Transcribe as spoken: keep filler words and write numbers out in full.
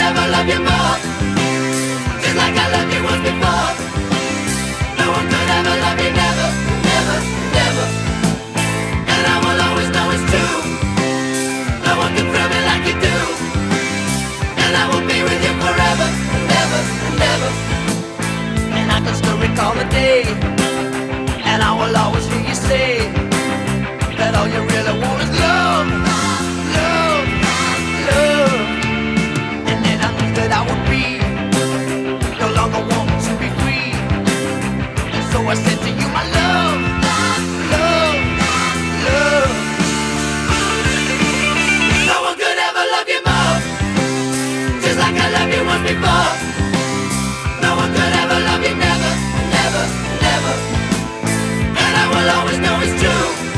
ever love you more, just like I loved you once before. No one could ever love you, never, never, never. And I will always know it's true. No one can thrill me like you do. And I will be with you forever, never, never. And I can still recall the day, and I will always hear you say that all you really want is love, love, love. And then I knew that I would be no longer wanting to be free. And so I said to you, my love, love, love. No one could ever love you more, just like I loved you once before. No one could ever love you, never, never, never. And I will always know it's true.